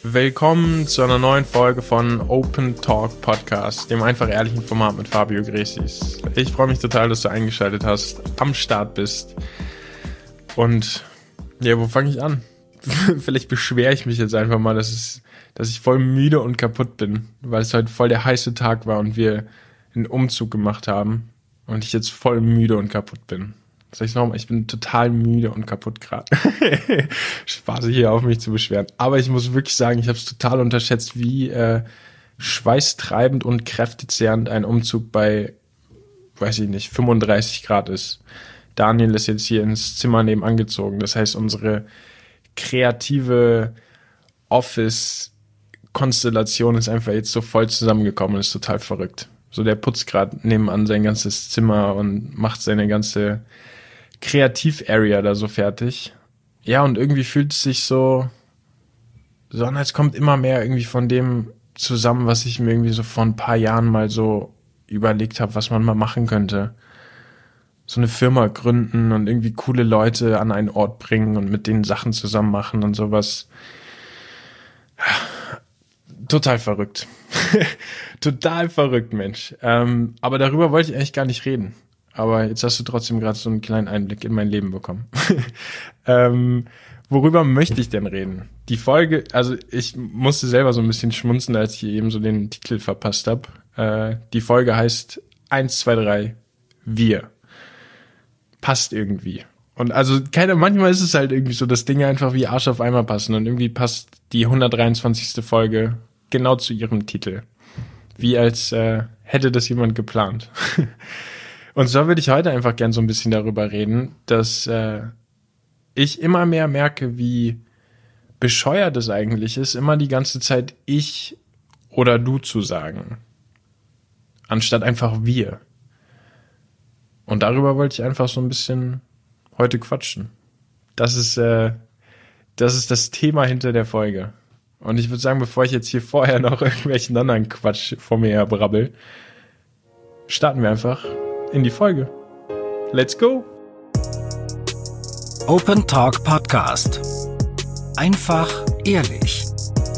Willkommen zu einer neuen Folge von Open Talk Podcast, dem einfach ehrlichen Format mit Fabio Gresis. Ich freue mich total, dass du eingeschaltet hast, am Start bist. Und ja, wo fange ich an? Vielleicht beschwere ich mich jetzt einfach mal, dass ich voll müde und kaputt bin, weil es heute voll der heiße Tag war und wir einen Umzug gemacht haben und ich jetzt voll müde und kaputt bin. Sag ich nochmal, ich bin total müde und kaputt gerade. Spaß hier auf mich zu beschweren. Aber ich muss wirklich sagen, ich habe es total unterschätzt, wie schweißtreibend und kräftezehrend ein Umzug bei, weiß ich nicht, 35 Grad ist. Daniel ist jetzt hier ins Zimmer nebenan gezogen. Das heißt, unsere kreative Office-Konstellation ist einfach jetzt so voll zusammengekommen und ist total verrückt. So, der putzt gerade nebenan sein ganzes Zimmer und macht seine ganze Kreativ-Area da so fertig. Ja, und irgendwie fühlt es sich so an, als kommt immer mehr irgendwie von dem zusammen, was ich mir irgendwie so vor ein paar Jahren mal so überlegt habe, was man mal machen könnte. So eine Firma gründen und irgendwie coole Leute an einen Ort bringen und mit denen Sachen zusammen machen und sowas. Total verrückt. Total verrückt, Mensch. Aber darüber wollte ich eigentlich gar nicht reden. Aber jetzt hast du trotzdem gerade so einen kleinen Einblick in mein Leben bekommen. Worüber möchte ich denn reden? Die Folge, also ich musste selber so ein bisschen schmunzeln, als ich eben so den Titel verpasst habe. Die Folge heißt 1, 2, 3, wir. Passt irgendwie. Und also manchmal ist es halt irgendwie so, dass Dinge einfach wie Arsch auf Eimer passen und irgendwie passt die 123. Folge genau zu ihrem Titel. Wie als hätte das jemand geplant. Und so würde ich heute einfach gern so ein bisschen darüber reden, dass ich immer mehr merke, wie bescheuert es eigentlich ist, immer die ganze Zeit ich oder du zu sagen, anstatt einfach wir. Und darüber wollte ich einfach so ein bisschen heute quatschen. Das ist das Thema hinter der Folge. Und ich würde sagen, bevor ich jetzt hier vorher noch irgendwelchen anderen Quatsch vor mir her brabbel, starten wir einfach in die Folge. Let's go! Open Talk Podcast. Einfach ehrlich.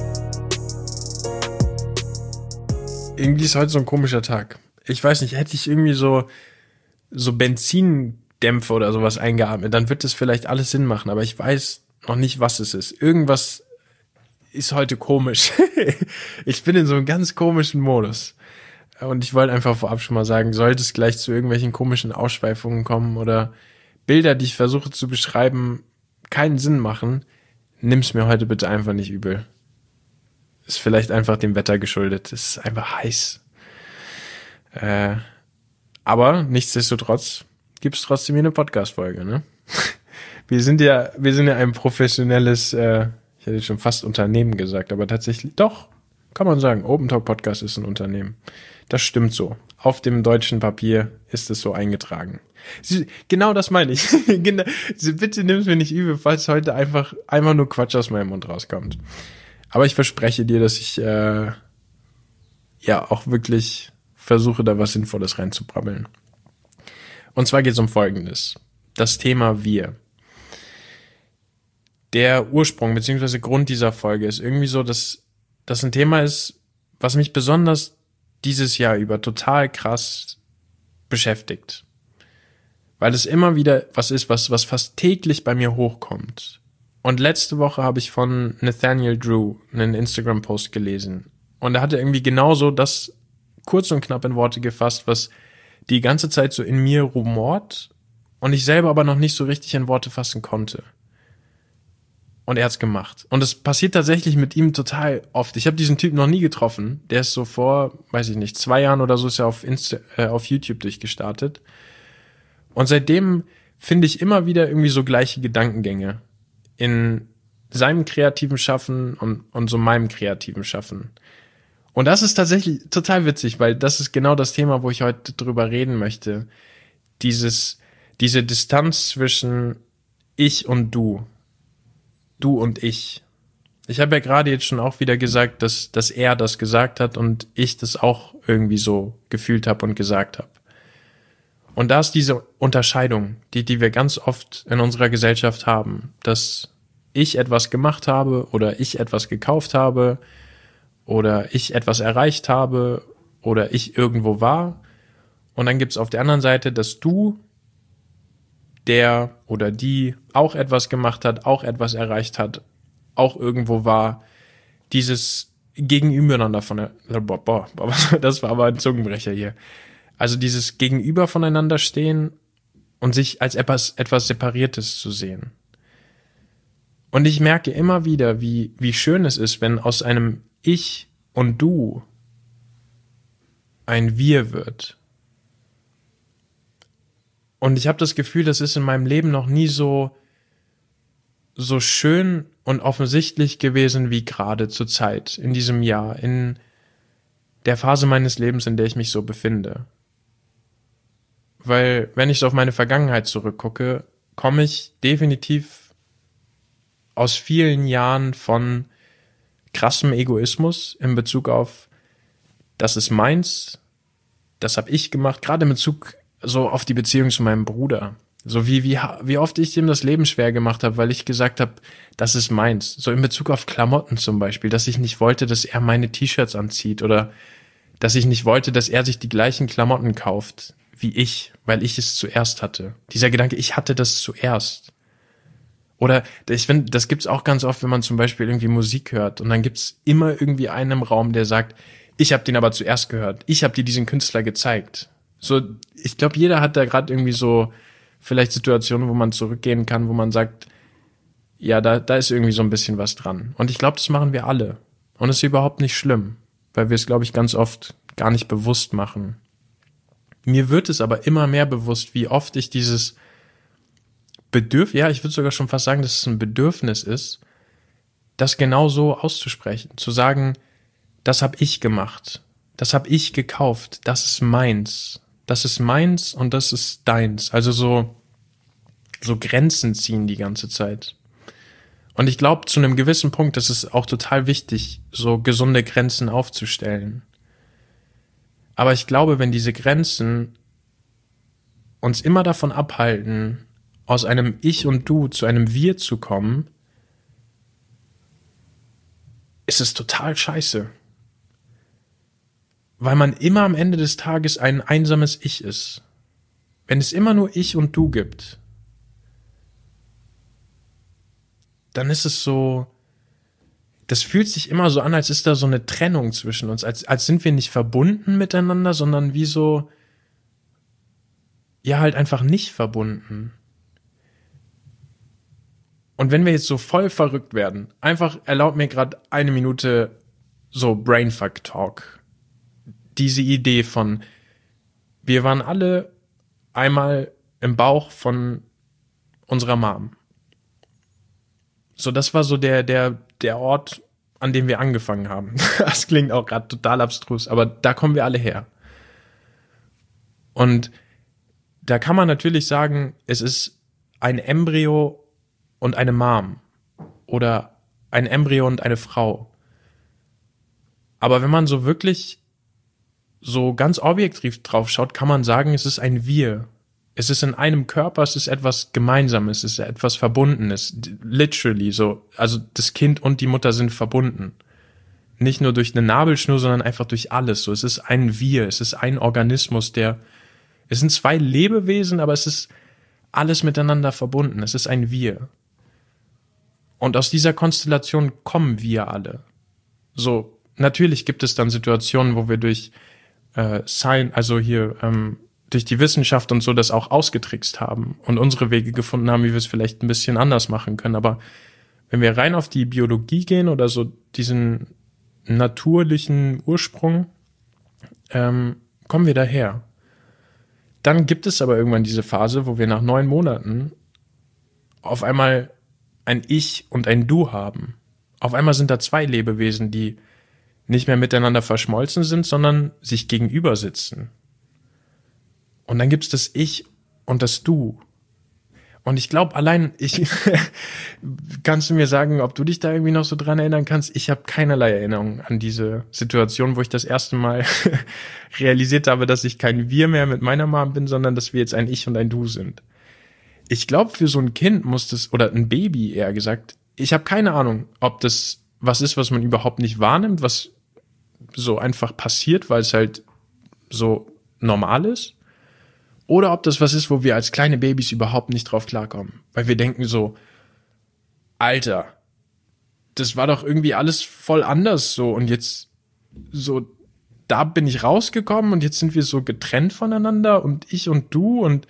Irgendwie ist heute so ein komischer Tag. Ich weiß nicht, hätte ich irgendwie so Benzindämpfe oder sowas eingeatmet, dann wird das vielleicht alles Sinn machen, aber ich weiß noch nicht, was es ist. Irgendwas ist heute komisch. Ich bin in so einem ganz komischen Modus. Und ich wollte einfach vorab schon mal sagen, sollte es gleich zu irgendwelchen komischen Ausschweifungen kommen oder Bilder, die ich versuche zu beschreiben, keinen Sinn machen, nimm's mir heute bitte einfach nicht übel. Ist vielleicht einfach dem Wetter geschuldet. Es ist einfach heiß. Aber nichtsdestotrotz gibt's trotzdem hier eine Podcast-Folge, ne? Wir sind ja ein professionelles, ich hätte schon fast Unternehmen gesagt, aber tatsächlich, doch, kann man sagen, Open Talk Podcast ist ein Unternehmen. Das stimmt so. Auf dem deutschen Papier ist es so eingetragen. Genau das meine ich. Bitte nimm es mir nicht übel, falls heute einfach nur Quatsch aus meinem Mund rauskommt. Aber ich verspreche dir, dass ich auch wirklich versuche, da was Sinnvolles reinzubrabbeln. Und zwar geht es um Folgendes. Das Thema wir. Der Ursprung bzw. Grund dieser Folge ist irgendwie so, dass das ein Thema ist, was mich besonders dieses Jahr über total krass beschäftigt. Weil es immer wieder was ist, was fast täglich bei mir hochkommt. Und letzte Woche habe ich von Nathaniel Drew einen Instagram-Post gelesen. Und er hatte irgendwie genauso das kurz und knapp in Worte gefasst, was die ganze Zeit so in mir rumort und ich selber aber noch nicht so richtig in Worte fassen konnte. Und er hat's gemacht. Und es passiert tatsächlich mit ihm total oft. Ich habe diesen Typ noch nie getroffen. Der ist so vor, weiß ich nicht, 2 Jahren oder so ist er auf YouTube durchgestartet. Und seitdem finde ich immer wieder irgendwie so gleiche Gedankengänge in seinem kreativen Schaffen und so meinem kreativen Schaffen. Und das ist tatsächlich total witzig, weil das ist genau das Thema, wo ich heute drüber reden möchte. Diese Distanz zwischen ich und du. Du und ich. Ich habe ja gerade jetzt schon auch wieder gesagt, dass er das gesagt hat und ich das auch irgendwie so gefühlt habe und gesagt habe. Und da ist diese Unterscheidung, die wir ganz oft in unserer Gesellschaft haben, dass ich etwas gemacht habe oder ich etwas gekauft habe oder ich etwas erreicht habe oder ich irgendwo war. Und dann gibt's auf der anderen Seite, dass du, der oder die auch etwas gemacht hat, auch etwas erreicht hat, auch irgendwo war, dieses Gegenübereinander von der, das war aber ein Zungenbrecher hier. Also dieses Gegenüber voneinander stehen und sich als etwas Separiertes zu sehen. Und ich merke immer wieder, wie schön es ist, wenn aus einem Ich und Du ein Wir wird. Und ich habe das Gefühl, das ist in meinem Leben noch nie so schön und offensichtlich gewesen wie gerade zur Zeit, in diesem Jahr, in der Phase meines Lebens, in der ich mich so befinde. Weil, wenn ich so auf meine Vergangenheit zurückgucke, komme ich definitiv aus vielen Jahren von krassem Egoismus in Bezug auf, das ist meins, das habe ich gemacht, gerade in Bezug so auf die Beziehung zu meinem Bruder. So wie oft ich ihm das Leben schwer gemacht habe, weil ich gesagt habe, das ist meins. So in Bezug auf Klamotten zum Beispiel, dass ich nicht wollte, dass er meine T-Shirts anzieht oder dass ich nicht wollte, dass er sich die gleichen Klamotten kauft wie ich, weil ich es zuerst hatte. Dieser Gedanke, ich hatte das zuerst. Oder ich finde, das gibt's auch ganz oft, wenn man zum Beispiel irgendwie Musik hört und dann gibt's immer irgendwie einen im Raum, der sagt, ich habe den aber zuerst gehört, ich habe dir diesen Künstler gezeigt. So, ich glaube, jeder hat da gerade irgendwie so vielleicht Situationen, wo man zurückgehen kann, wo man sagt, ja, da ist irgendwie so ein bisschen was dran. Und ich glaube, das machen wir alle. Und es ist überhaupt nicht schlimm, weil wir es, glaube ich, ganz oft gar nicht bewusst machen. Mir wird es aber immer mehr bewusst, wie oft ich dieses ich würde sogar schon fast sagen, dass es ein Bedürfnis ist, das genau so auszusprechen, zu sagen, das habe ich gemacht, das habe ich gekauft, das ist meins und das ist deins. Also so Grenzen ziehen die ganze Zeit. Und ich glaube, zu einem gewissen Punkt ist es auch total wichtig, so gesunde Grenzen aufzustellen. Aber ich glaube, wenn diese Grenzen uns immer davon abhalten, aus einem Ich und Du zu einem Wir zu kommen, ist es total scheiße. Weil man immer am Ende des Tages ein einsames Ich ist. Wenn es immer nur Ich und Du gibt, dann ist es so, das fühlt sich immer so an, als ist da so eine Trennung zwischen uns, als sind wir nicht verbunden miteinander, sondern wie so, ja, halt einfach nicht verbunden. Und wenn wir jetzt so voll verrückt werden, einfach erlaubt mir gerade 1 Minute so Brainfuck Talk. Diese Idee von, wir waren alle einmal im Bauch von unserer Mom. So, das war so der Ort, an dem wir angefangen haben. Das klingt auch gerade total abstrus, aber da kommen wir alle her. Und da kann man natürlich sagen, es ist ein Embryo und eine Mom oder ein Embryo und eine Frau. Aber wenn man so wirklich so ganz objektiv drauf schaut, kann man sagen, es ist ein Wir. Es ist in einem Körper, es ist etwas Gemeinsames, es ist etwas Verbundenes. Literally so. Also das Kind und die Mutter sind verbunden. Nicht nur durch eine Nabelschnur, sondern einfach durch alles. So, es ist ein Wir, es ist ein Organismus, es sind 2 Lebewesen, aber es ist alles miteinander verbunden. Es ist ein Wir. Und aus dieser Konstellation kommen wir alle. So, natürlich gibt es dann Situationen, wo wir durch durch die Wissenschaft und so das auch ausgetrickst haben und unsere Wege gefunden haben, wie wir es vielleicht ein bisschen anders machen können. Aber wenn wir rein auf die Biologie gehen oder so diesen natürlichen Ursprung, kommen wir daher. Dann gibt es aber irgendwann diese Phase, wo wir nach 9 Monaten auf einmal ein Ich und ein Du haben. Auf einmal sind da 2 Lebewesen, die nicht mehr miteinander verschmolzen sind, sondern sich gegenüber sitzen. Und dann gibt's das Ich und das Du. Und ich glaube, kannst du mir sagen, ob du dich da irgendwie noch so dran erinnern kannst? Ich habe keinerlei Erinnerung an diese Situation, wo ich das erste Mal realisiert habe, dass ich kein Wir mehr mit meiner Mom bin, sondern dass wir jetzt ein Ich und ein Du sind. Ich glaube, für so ein Kind muss das, oder ein Baby eher gesagt, ich habe keine Ahnung, ob das was ist, was man überhaupt nicht wahrnimmt, was so einfach passiert, weil es halt so normal ist. Oder ob das was ist, wo wir als kleine Babys überhaupt nicht drauf klarkommen. Weil wir denken so, Alter, das war doch irgendwie alles voll anders so. Und jetzt so, da bin ich rausgekommen und jetzt sind wir so getrennt voneinander und ich und du und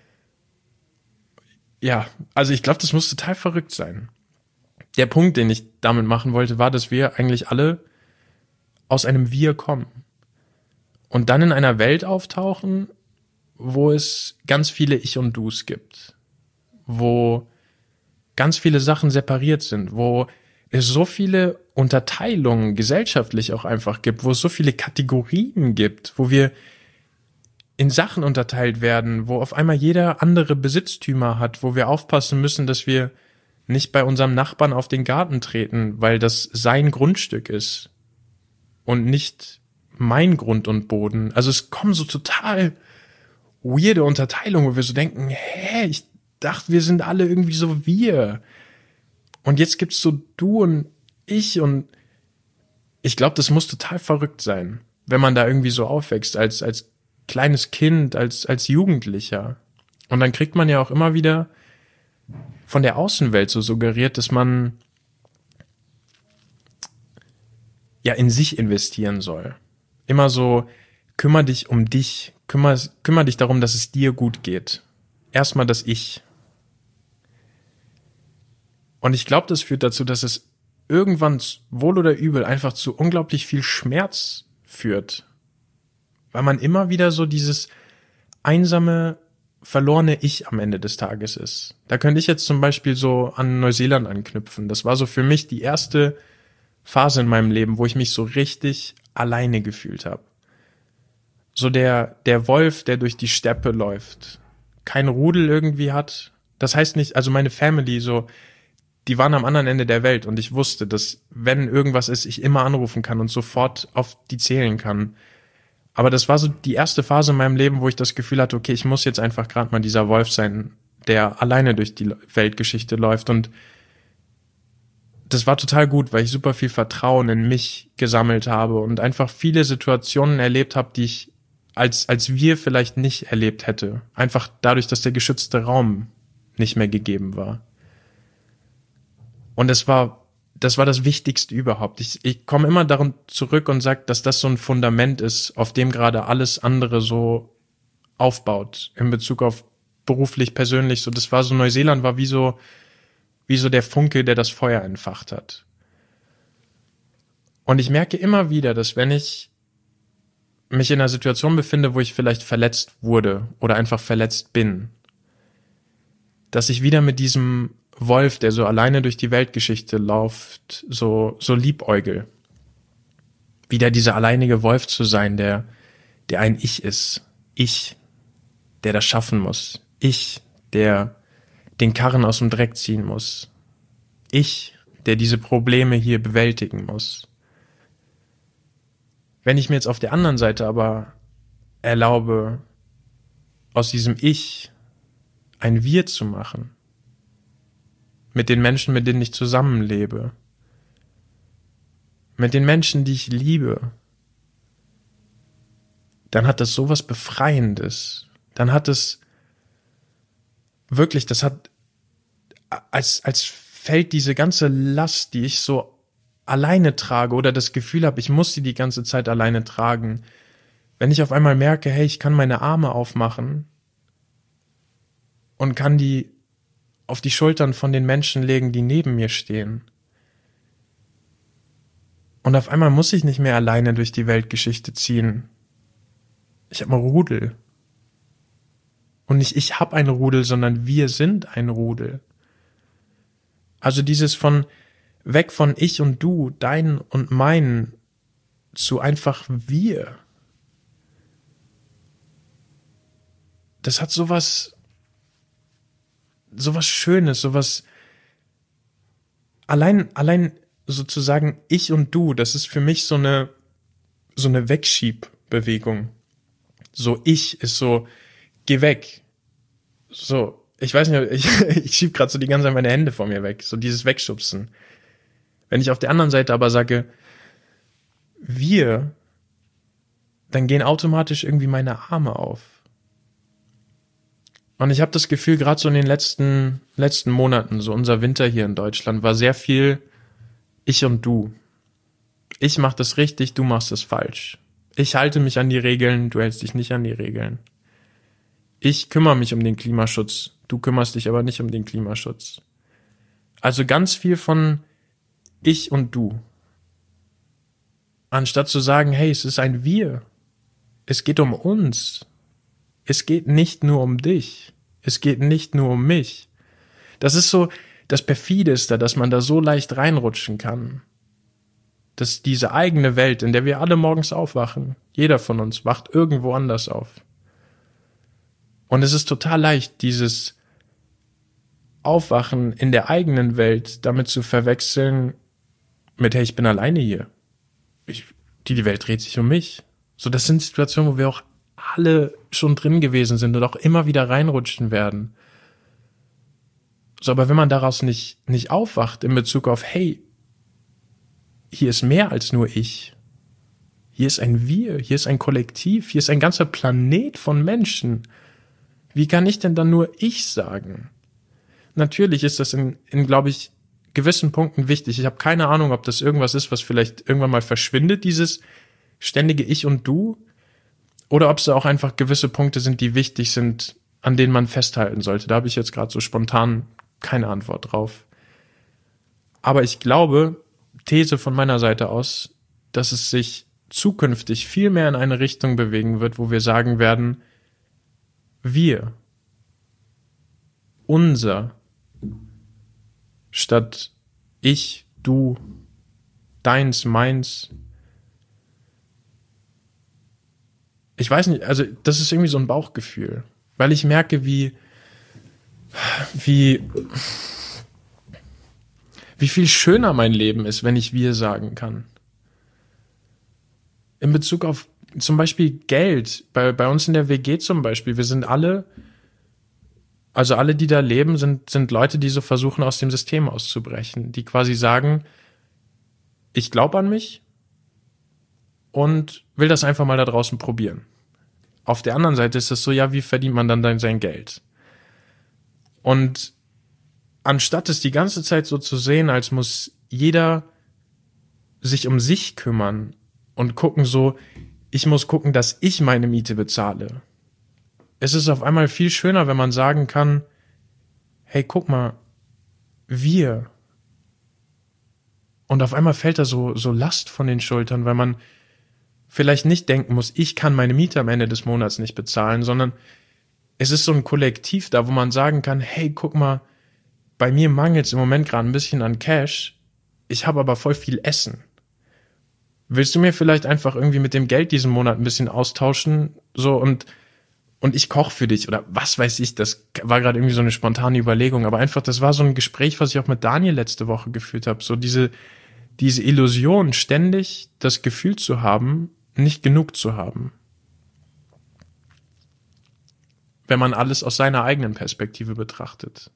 ja, also ich glaube, das muss total verrückt sein. Der Punkt, den ich damit machen wollte, war, dass wir eigentlich alle aus einem Wir kommen und dann in einer Welt auftauchen, wo es ganz viele Ich und Dus gibt, wo ganz viele Sachen separiert sind, wo es so viele Unterteilungen gesellschaftlich auch einfach gibt, wo es so viele Kategorien gibt, wo wir in Sachen unterteilt werden, wo auf einmal jeder andere Besitztümer hat, wo wir aufpassen müssen, dass wir nicht bei unserem Nachbarn auf den Garten treten, weil das sein Grundstück ist und nicht mein Grund und Boden. Also es kommen so total weirde Unterteilungen, wo wir so denken, ich dachte, wir sind alle irgendwie so wir. Und jetzt gibt's so du und ich glaube, das muss total verrückt sein, wenn man da irgendwie so aufwächst, als kleines Kind, als Jugendlicher. Und dann kriegt man ja auch immer wieder von der Außenwelt so suggeriert, dass man ja in sich investieren soll. Immer so, kümmere dich um dich, kümmere dich darum, dass es dir gut geht. Erstmal das Ich. Und ich glaube, das führt dazu, dass es irgendwann, wohl oder übel, einfach zu unglaublich viel Schmerz führt. Weil man immer wieder so dieses einsame, verlorene Ich am Ende des Tages ist. Da könnte ich jetzt zum Beispiel so an Neuseeland anknüpfen. Das war so für mich die erste Phase in meinem Leben, wo ich mich so richtig alleine gefühlt habe. So der Wolf, der durch die Steppe läuft, kein Rudel irgendwie hat. Das heißt nicht, also meine Family so, die waren am anderen Ende der Welt und ich wusste, dass wenn irgendwas ist, ich immer anrufen kann und sofort auf die zählen kann. Aber das war so die erste Phase in meinem Leben, wo ich das Gefühl hatte, okay, ich muss jetzt einfach gerade mal dieser Wolf sein, der alleine durch die Weltgeschichte läuft. Und das war total gut, weil ich super viel Vertrauen in mich gesammelt habe und einfach viele Situationen erlebt habe, die ich als wir vielleicht nicht erlebt hätte. Einfach dadurch, dass der geschützte Raum nicht mehr gegeben war. Und das war das Wichtigste überhaupt. Ich komme immer darum zurück und sage, dass das so ein Fundament ist, auf dem gerade alles andere so aufbaut, in Bezug auf beruflich, persönlich. So, das war so, Neuseeland war wie so der Funke, der das Feuer entfacht hat. Und ich merke immer wieder, dass wenn ich mich in einer Situation befinde, wo ich vielleicht verletzt wurde oder einfach verletzt bin, dass ich wieder mit diesem Wolf, der so alleine durch die Weltgeschichte läuft, so liebäugel. Wieder dieser alleinige Wolf zu sein, der ein Ich ist. Ich, der das schaffen muss. Ich, der den Karren aus dem Dreck ziehen muss. Ich, der diese Probleme hier bewältigen muss. Wenn ich mir jetzt auf der anderen Seite aber erlaube, aus diesem Ich ein Wir zu machen, mit den Menschen, mit denen ich zusammenlebe, mit den Menschen, die ich liebe, dann hat das sowas Befreiendes. Dann hat es wirklich, das hat, als fällt diese ganze Last, die ich so alleine trage oder das Gefühl habe, ich muss sie die ganze Zeit alleine tragen. Wenn ich auf einmal merke, hey, ich kann meine Arme aufmachen und kann die auf die Schultern von den Menschen legen, die neben mir stehen. Und auf einmal muss ich nicht mehr alleine durch die Weltgeschichte ziehen. Ich habe ein Rudel. Und nicht ich habe ein Rudel, sondern wir sind ein Rudel. Also dieses weg von ich und du, dein und mein, zu einfach wir. Das hat sowas Schönes, sowas, allein sozusagen ich und du, das ist für mich so eine Wegschiebbewegung. So ich ist so, geh weg. So, ich weiß nicht, ich schieb gerade so die ganze Zeit meine Hände vor mir weg, so dieses Wegschubsen. Wenn ich auf der anderen Seite aber sage, wir, dann gehen automatisch irgendwie meine Arme auf. Und ich habe das Gefühl, gerade so in den letzten Monaten, so unser Winter hier in Deutschland, war sehr viel ich und du. Ich mach das richtig, du machst es falsch. Ich halte mich an die Regeln, du hältst dich nicht an die Regeln. Ich kümmere mich um den Klimaschutz, du kümmerst dich aber nicht um den Klimaschutz. Also ganz viel von ich und du. Anstatt zu sagen, hey, es ist ein Wir. Es geht um uns. Es geht nicht nur um dich. Es geht nicht nur um mich. Das ist so das Perfideste, dass man da so leicht reinrutschen kann. Dass diese eigene Welt, in der wir alle morgens aufwachen, jeder von uns wacht irgendwo anders auf. Und es ist total leicht, dieses Aufwachen in der eigenen Welt damit zu verwechseln mit, hey, ich bin alleine hier. Die Welt dreht sich um mich. So, das sind Situationen, wo wir auch alle schon drin gewesen sind und auch immer wieder reinrutschen werden. So, aber wenn man daraus nicht aufwacht in Bezug auf, hey, hier ist mehr als nur ich. Hier ist ein Wir, hier ist ein Kollektiv, hier ist ein ganzer Planet von Menschen. Wie kann ich denn dann nur ich sagen? Natürlich ist das in glaube ich, gewissen Punkten wichtig. Ich habe keine Ahnung, ob das irgendwas ist, was vielleicht irgendwann mal verschwindet, dieses ständige Ich und Du, oder ob es auch einfach gewisse Punkte sind, die wichtig sind, an denen man festhalten sollte. Da habe ich jetzt gerade so spontan keine Antwort drauf. Aber ich glaube, These von meiner Seite aus, dass es sich zukünftig viel mehr in eine Richtung bewegen wird, wo wir sagen werden, wir, unser, statt ich, du, deins, meins. Ich weiß nicht, also das ist irgendwie so ein Bauchgefühl, weil ich merke, wie viel schöner mein Leben ist, wenn ich wir sagen kann. In Bezug auf zum Beispiel Geld, bei uns in der WG zum Beispiel, wir sind alle, die da leben, sind Leute, die so versuchen, aus dem System auszubrechen, die quasi sagen, ich glaube an mich und will das einfach mal da draußen probieren. Auf der anderen Seite ist es so, ja, wie verdient man dann sein Geld? Und anstatt es die ganze Zeit so zu sehen, als muss jeder sich um sich kümmern und gucken so, ich muss gucken, dass ich meine Miete bezahle. Es ist auf einmal viel schöner, wenn man sagen kann, hey, guck mal, wir. Und auf einmal fällt da so Last von den Schultern, weil man vielleicht nicht denken muss, ich kann meine Miete am Ende des Monats nicht bezahlen, sondern es ist so ein Kollektiv da, wo man sagen kann, hey, guck mal, bei mir mangelt es im Moment gerade ein bisschen an Cash, ich habe aber voll viel Essen. Willst du mir vielleicht einfach irgendwie mit dem Geld diesen Monat ein bisschen austauschen, so und ich koche für dich oder was weiß ich, das war gerade irgendwie so eine spontane Überlegung, aber einfach, das war so ein Gespräch, was ich auch mit Daniel letzte Woche geführt habe, so diese Illusion, ständig das Gefühl zu haben, nicht genug zu haben. Wenn man alles aus seiner eigenen Perspektive betrachtet.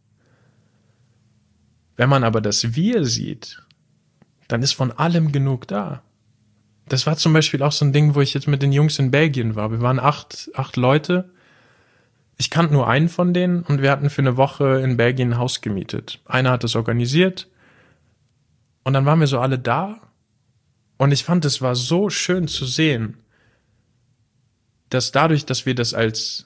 Wenn man aber das Wir sieht, dann ist von allem genug da. Das war zum Beispiel auch so ein Ding, wo ich jetzt mit den Jungs in Belgien war. Wir waren acht Leute. Ich kannte nur einen von denen und wir hatten für eine Woche in Belgien ein Haus gemietet. Einer hat das organisiert und dann waren wir so alle da und ich fand, es war so schön zu sehen, dass dadurch, dass wir das als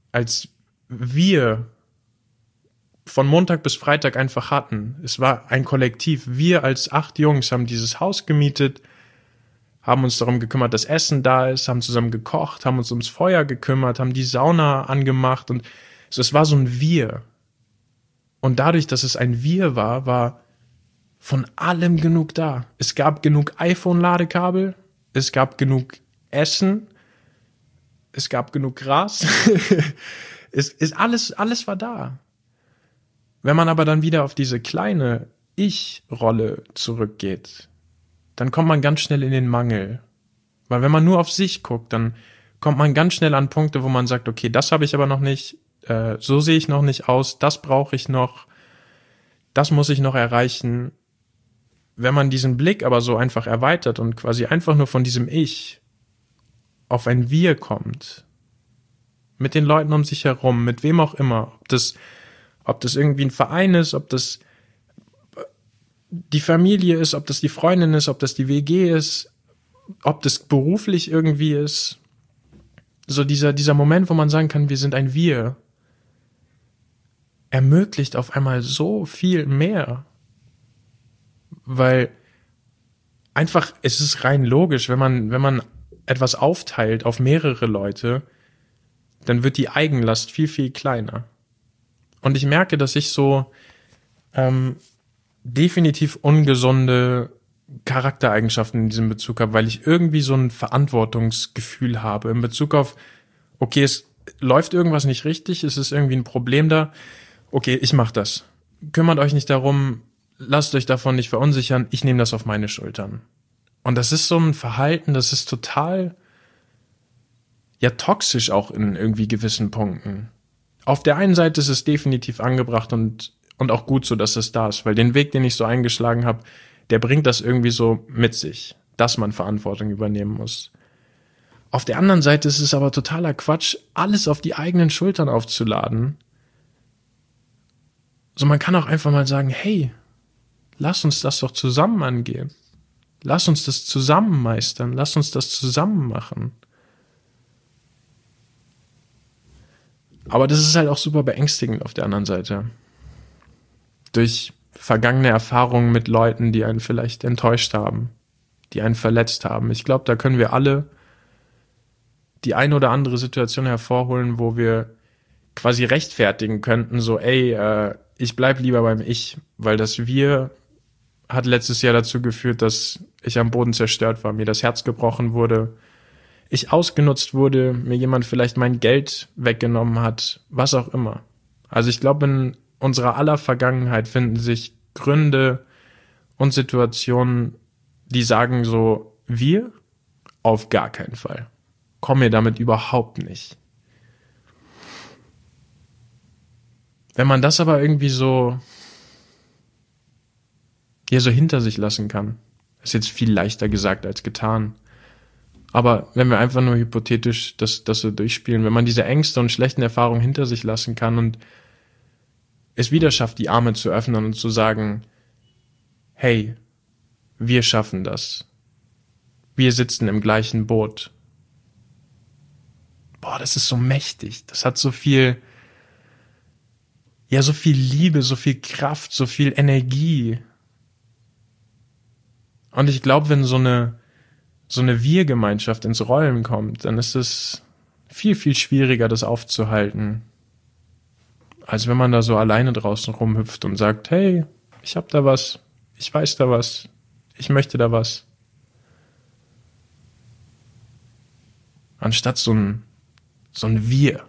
wir von Montag bis Freitag einfach hatten, es war ein Kollektiv, wir als 8 Jungs haben dieses Haus gemietet, haben uns darum gekümmert, dass Essen da ist, haben zusammen gekocht, haben uns ums Feuer gekümmert, haben die Sauna angemacht und es war so ein Wir. Und dadurch, dass es ein Wir war von allem genug da. Es gab genug iPhone-Ladekabel, es gab genug Essen, es gab genug Gras, alles war da. Wenn man aber dann wieder auf diese kleine Ich-Rolle zurückgeht, dann kommt man ganz schnell in den Mangel. Weil wenn man nur auf sich guckt, dann kommt man ganz schnell an Punkte, wo man sagt, okay, das habe ich aber noch nicht, so sehe ich noch nicht aus, das brauche ich noch, das muss ich noch erreichen. Wenn man diesen Blick aber so einfach erweitert und quasi einfach nur von diesem Ich auf ein Wir kommt, mit den Leuten um sich herum, mit wem auch immer, ob das irgendwie ein Verein ist, ob das die Familie ist, ob das die Freundin ist, ob das die WG ist, ob das beruflich irgendwie ist. So dieser Moment, wo man sagen kann, wir sind ein Wir, ermöglicht auf einmal so viel mehr. Weil einfach, es ist rein logisch, wenn man etwas aufteilt auf mehrere Leute, dann wird die Eigenlast viel, viel kleiner. Und ich merke, dass ich so definitiv ungesunde Charaktereigenschaften in diesem Bezug habe, weil ich irgendwie so ein Verantwortungsgefühl habe in Bezug auf, okay, es läuft irgendwas nicht richtig, es ist irgendwie ein Problem da, okay, ich mach das. Kümmert euch nicht darum, lasst euch davon nicht verunsichern, ich nehme das auf meine Schultern. Und das ist so ein Verhalten, das ist total, ja, toxisch auch in irgendwie gewissen Punkten. Auf der einen Seite ist es definitiv angebracht und auch gut so, dass es da ist, weil den Weg, den ich so eingeschlagen habe, der bringt das irgendwie so mit sich, dass man Verantwortung übernehmen muss. Auf der anderen Seite ist es aber totaler Quatsch, alles auf die eigenen Schultern aufzuladen. So, man kann auch einfach mal sagen, hey, lass uns das doch zusammen angehen. Lass uns das zusammen meistern. Lass uns das zusammen machen. Aber das ist halt auch super beängstigend auf der anderen Seite. Durch vergangene Erfahrungen mit Leuten, die einen vielleicht enttäuscht haben, die einen verletzt haben. Ich glaube, da können wir alle die eine oder andere Situation hervorholen, wo wir quasi rechtfertigen könnten, so, ey, ich bleib lieber beim Ich, weil das Wir hat letztes Jahr dazu geführt, dass ich am Boden zerstört war, mir das Herz gebrochen wurde, ich ausgenutzt wurde, mir jemand vielleicht mein Geld weggenommen hat, was auch immer. Also ich glaube, in unserer aller Vergangenheit finden sich Gründe und Situationen, die sagen so, wir auf gar keinen Fall. Komm mir damit überhaupt nicht. Wenn man das aber irgendwie so hinter sich lassen kann, ist jetzt viel leichter gesagt als getan. Aber wenn wir einfach nur hypothetisch das so durchspielen, wenn man diese Ängste und schlechten Erfahrungen hinter sich lassen kann und es wieder schafft, die Arme zu öffnen und zu sagen, hey, wir schaffen das. Wir sitzen im gleichen Boot. Boah, das ist so mächtig. Das hat so viel Liebe, so viel Kraft, so viel Energie. Und ich glaube, wenn so eine Wir-Gemeinschaft ins Rollen kommt, dann ist es viel, viel schwieriger, das aufzuhalten, als wenn man da so alleine draußen rumhüpft und sagt, hey, ich hab da was, ich weiß da was, ich möchte da was. Anstatt so ein Wir.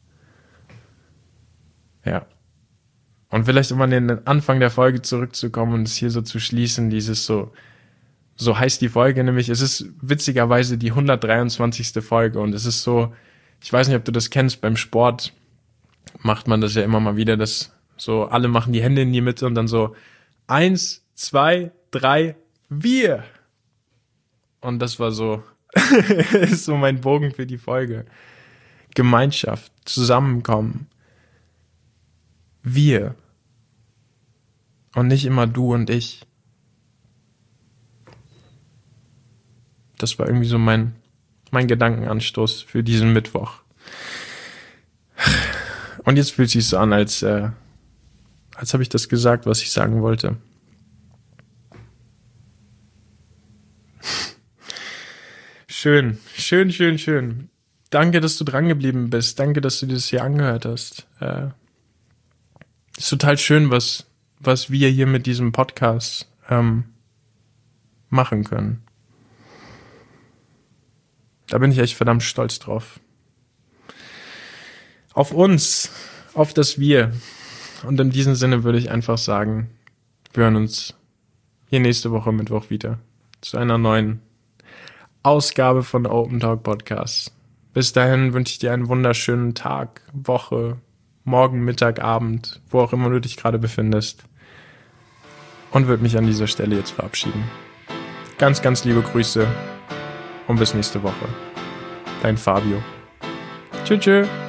Ja. Und vielleicht, um an den Anfang der Folge zurückzukommen und es hier so zu schließen, dieses so heißt die Folge nämlich, es ist witzigerweise die 123. Folge und es ist so, ich weiß nicht, ob du das kennst, beim Sport macht man das ja immer mal wieder, dass so alle machen die Hände in die Mitte und dann so 1, 2, 3, wir. Und das war so, ist so mein Bogen für die Folge. Gemeinschaft, Zusammenkommen. Wir. Und nicht immer du und ich. Das war irgendwie so mein Gedankenanstoß für diesen Mittwoch. Und jetzt fühlt es sich so an, als habe ich das gesagt, was ich sagen wollte. Schön. Danke, dass du dran geblieben bist. Danke, dass du dir das hier angehört hast. Ist total schön, was wir hier mit diesem Podcast machen können. Da bin ich echt verdammt stolz drauf. Auf uns, auf das Wir. Und in diesem Sinne würde ich einfach sagen, wir hören uns hier nächste Woche Mittwoch wieder zu einer neuen Ausgabe von Open Talk Podcast. Bis dahin wünsche ich dir einen wunderschönen Tag, Woche, Morgen, Mittag, Abend, wo auch immer du dich gerade befindest. Und würde mich an dieser Stelle jetzt verabschieden. Ganz, ganz liebe Grüße und bis nächste Woche. Dein Fabio. Tschüss.